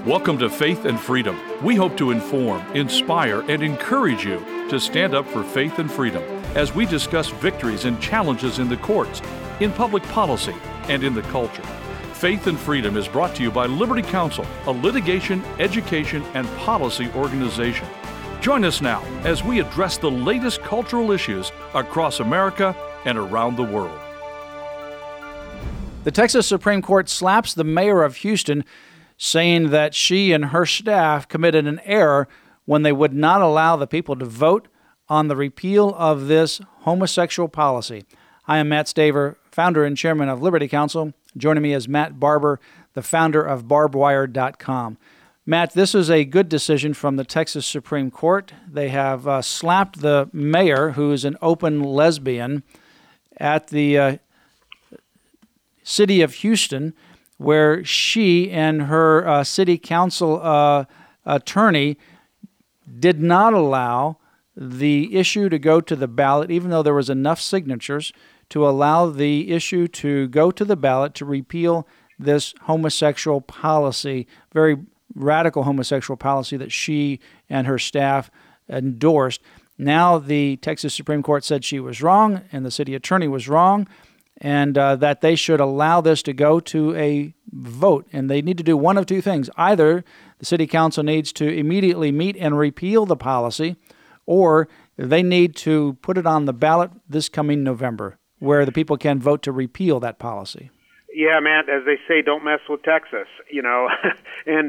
Welcome to Faith and Freedom. We hope to inform, inspire, and encourage you to stand up for faith and freedom as we discuss victories and challenges in the courts, in public policy, and in the culture. Faith and Freedom is brought to you by Liberty Counsel, a litigation, education, and policy organization. Join us now as we address the latest cultural issues across America and around the world. The Texas Supreme Court slaps the mayor of Houston, saying that she and her staff committed an error when they would not allow the people to vote on the repeal of this homosexual policy. I am Matt Staver, founder and chairman of Liberty Counsel. Joining me is Matt Barber, the founder of barbedwire.com. Matt, this is a good decision from the Texas Supreme Court. They have slapped the mayor, who is an open lesbian, at the city of Houston, where she and her city council attorney did not allow the issue to go to the ballot, even though there was enough signatures to allow the issue to go to the ballot to repeal this homosexual policy, very radical homosexual policy that she and her staff endorsed. Now the Texas Supreme Court said she was wrong and the city attorney was wrong, and that they should allow this to go to a vote. And they need to do one of two things. Either the city council needs to immediately meet and repeal the policy, or they need to put it on the ballot this coming November, where the people can vote to repeal that policy. Yeah, Matt, as they say, don't mess with Texas, and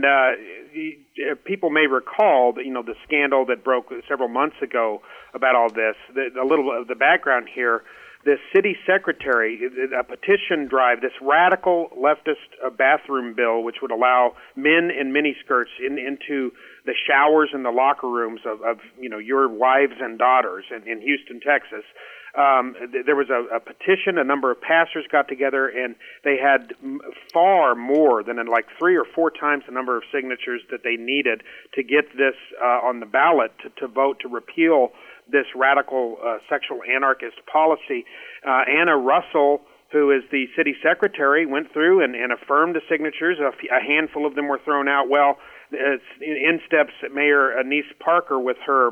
people may recall that, the scandal that broke several months ago about all this. A little of the background here. The city secretary, a petition drive, this radical leftist bathroom bill, which would allow men in miniskirts into the showers and the locker rooms of your wives and daughters in Houston, Texas. There was a petition. A number of pastors got together, and they had far more than like 3 or 4 times the number of signatures that they needed to get this on the ballot to vote to repeal this radical sexual anarchist policy. Anna Russell, who is the city secretary, went through and affirmed the signatures. A handful of them were thrown out. Well, in steps Mayor Annise Parker with her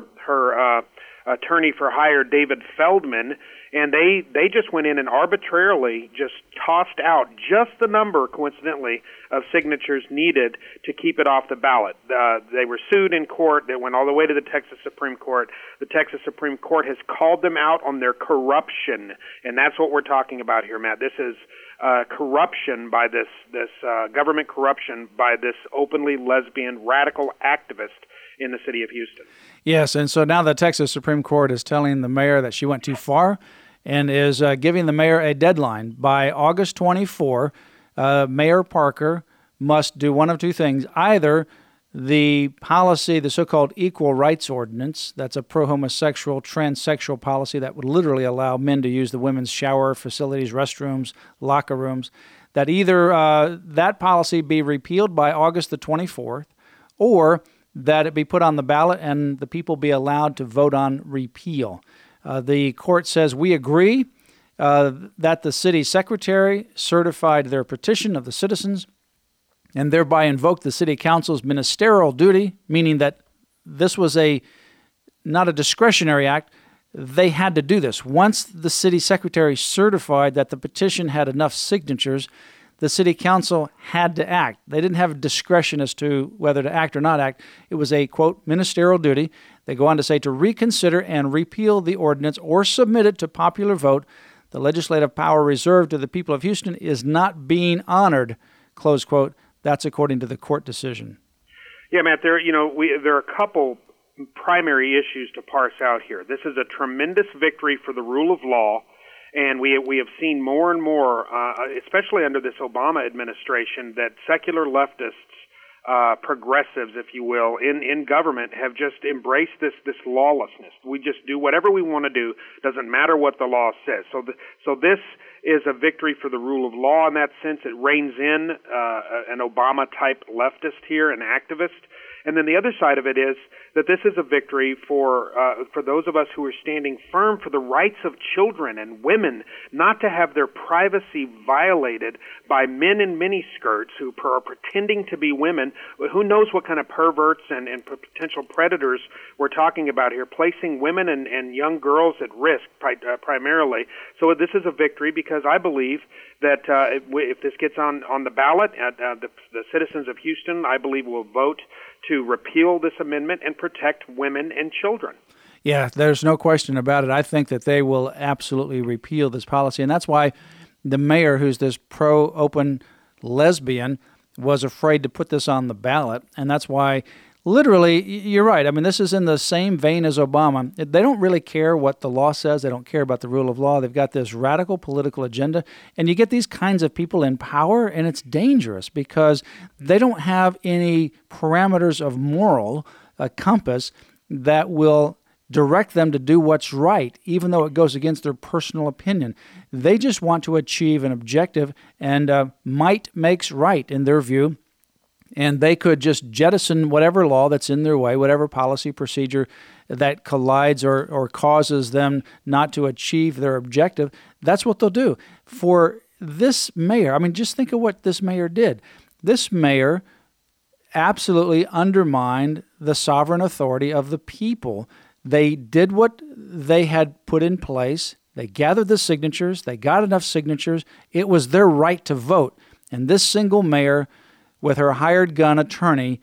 attorney for hire, David Feldman, and they just went in and arbitrarily just tossed out just the number, coincidentally, of signatures needed to keep it off the ballot. They were sued in court. They went all the way to the Texas Supreme Court. The Texas Supreme Court has called them out on their corruption, and that's what we're talking about here, Matt. This is corruption by this government corruption by this openly lesbian radical activist in the city of Houston. Yes, and so now the Texas Supreme Court is telling the mayor that she went too far and is giving the mayor a deadline. By August 24, Mayor Parker must do one of two things. Either the policy, the so-called Equal Rights Ordinance, that's a pro-homosexual, transsexual policy that would literally allow men to use the women's shower facilities, restrooms, locker rooms, that either that policy be repealed by August the 24th, or that it be put on the ballot and the people be allowed to vote on repeal. The court says, we agree that the city secretary certified their petition of the citizens and thereby invoked the city council's ministerial duty, meaning that this was not a discretionary act. They had to do this. Once the city secretary certified that the petition had enough signatures, the city council had to act. They didn't have discretion as to whether to act or not act. It was a, quote, ministerial duty. They go on to say to reconsider and repeal the ordinance or submit it to popular vote. The legislative power reserved to the people of Houston is not being honored, close quote. That's according to the court decision. Yeah, Matt, there are a couple primary issues to parse out here. This is a tremendous victory for the rule of law. And we have seen more and more, especially under this Obama administration, that secular leftists, progressives, if you will, in government have just embraced this lawlessness. We just do whatever we want to do. Doesn't matter what the law says. So this is a victory for the rule of law in that sense. It reins in an Obama-type leftist here, an activist. And then the other side of it is that this is a victory for those of us who are standing firm for the rights of children and women not to have their privacy violated by men in miniskirts who are pretending to be women. Who knows what kind of perverts and potential predators we're talking about here, placing women and young girls at risk primarily. So this is a victory because I believe that if this gets on the ballot, the citizens of Houston, I believe, will vote to repeal this amendment and protect women and children. Yeah, there's no question about it. I think that they will absolutely repeal this policy, and that's why the mayor, who's this pro-open lesbian, was afraid to put this on the ballot, and that's why, literally, you're right. I mean, this is in the same vein as Obama. They don't really care what the law says. They don't care about the rule of law. They've got this radical political agenda, and you get these kinds of people in power, and it's dangerous because they don't have any parameters of moral compass that will direct them to do what's right, even though it goes against their personal opinion. They just want to achieve an objective, and might makes right in their view. And they could just jettison whatever law that's in their way, whatever policy procedure that collides or causes them not to achieve their objective. That's what they'll do. For this mayor, I mean, just think of what this mayor did. This mayor absolutely undermined the sovereign authority of the people. They did what they had put in place. They gathered the signatures. They got enough signatures. It was their right to vote. And this single mayor, with her hired gun attorney,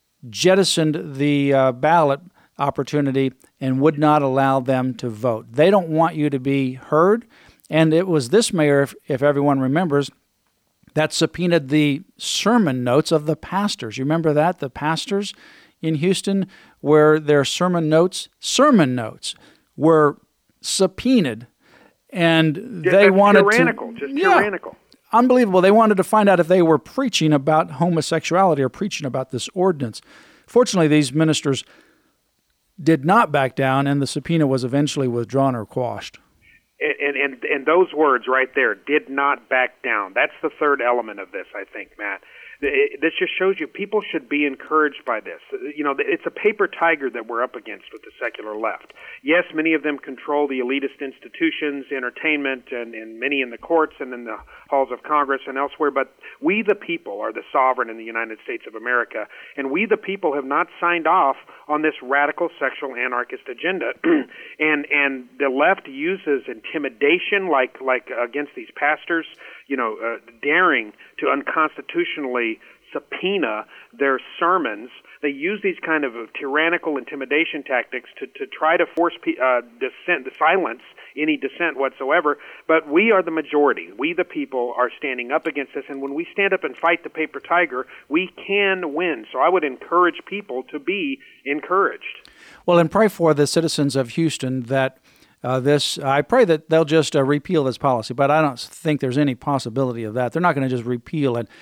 jettisoned the ballot opportunity and would not allow them to vote. They don't want you to be heard. And it was this mayor, if everyone remembers, that subpoenaed the sermon notes of the pastors. You remember that? The pastors in Houston, where their sermon notes were subpoenaed. And they wanted tyrannical, tyrannical. Unbelievable. They wanted to find out if they were preaching about homosexuality or preaching about this ordinance. Fortunately, these ministers did not back down, and the subpoena was eventually withdrawn or quashed. And those words right there, did not back down. That's the third element of this, I think, Matt. This just shows you people should be encouraged by this. You know, it's a paper tiger that we're up against with the secular left. Yes, many of them control the elitist institutions, entertainment, and many in the courts and in the halls of Congress and elsewhere, but we the people are the sovereign in the United States of America, and we the people have not signed off on this radical sexual anarchist agenda. and the left uses intimidation like against these pastors, daring to unconstitutionally subpoena their sermons. They use these kind of tyrannical intimidation tactics to try to force dissent, to silence any dissent whatsoever. But we are the majority. We, the people, are standing up against this. And when we stand up and fight the paper tiger, we can win. So I would encourage people to be encouraged. Well, and pray for the citizens of Houston that I pray that they'll just repeal this policy, but I don't think there's any possibility of that. They're not going to just repeal it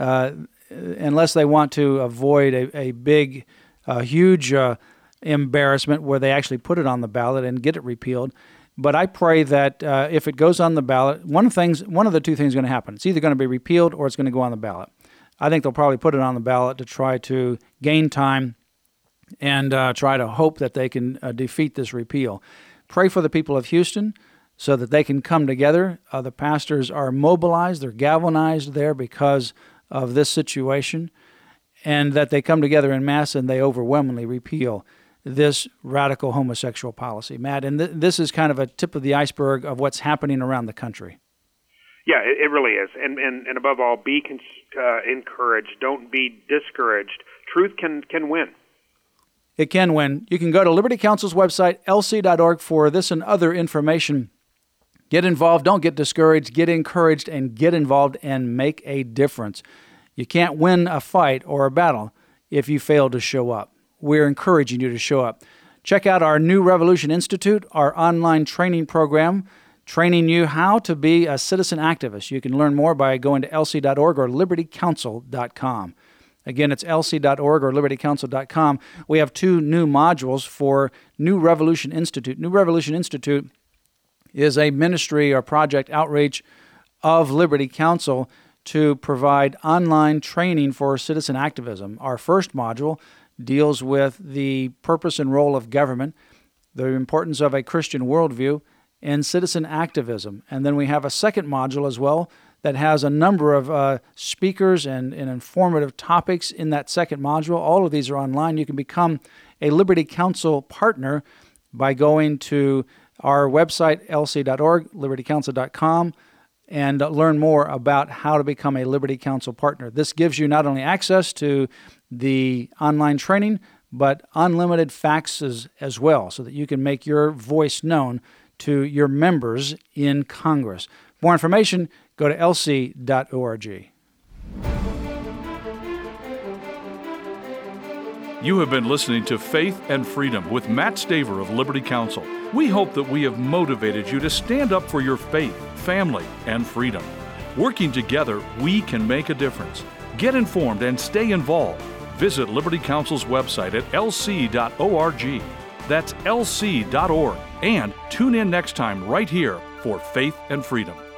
unless they want to avoid a big, huge embarrassment where they actually put it on the ballot and get it repealed. But I pray that if it goes on the ballot, one of the two things is going to happen. It's either going to be repealed or it's going to go on the ballot. I think they'll probably put it on the ballot to try to gain time and try to hope that they can defeat this repeal. Pray for the people of Houston so that they can come together. The pastors are mobilized, they're galvanized there because of this situation, and that they come together en masse and they overwhelmingly repeal this radical homosexual policy. Matt, and this is kind of a tip of the iceberg of what's happening around the country. Yeah, it really is. And above all, be encouraged. Don't be discouraged. Truth can win. It can win. You can go to Liberty Counsel's website, lc.org, for this and other information. Get involved. Don't get discouraged. Get encouraged and get involved and make a difference. You can't win a fight or a battle if you fail to show up. We're encouraging you to show up. Check out our New Revolution Institute, our online training program, training you how to be a citizen activist. You can learn more by going to lc.org or libertycounsel.com. Again, it's lc.org or libertycounsel.com. We have 2 new modules for New Revolution Institute. New Revolution Institute is a ministry or project outreach of Liberty Counsel to provide online training for citizen activism. Our first module deals with the purpose and role of government, the importance of a Christian worldview, and citizen activism. And then we have a second module as well that has a number of speakers and informative topics in that second module. All of these are online. You can become a Liberty Counsel partner by going to our website, lc.org, libertycounsel.com, and learn more about how to become a Liberty Counsel partner. This gives you not only access to the online training, but unlimited faxes as well, so that you can make your voice known to your members in Congress. For more information, go to lc.org. You have been listening to Faith and Freedom with Matt Staver of Liberty Counsel. We hope that we have motivated you to stand up for your faith, family, and freedom. Working together, we can make a difference. Get informed and stay involved. Visit Liberty Counsel's website at lc.org. That's lc.org. And tune in next time right here for Faith and Freedom.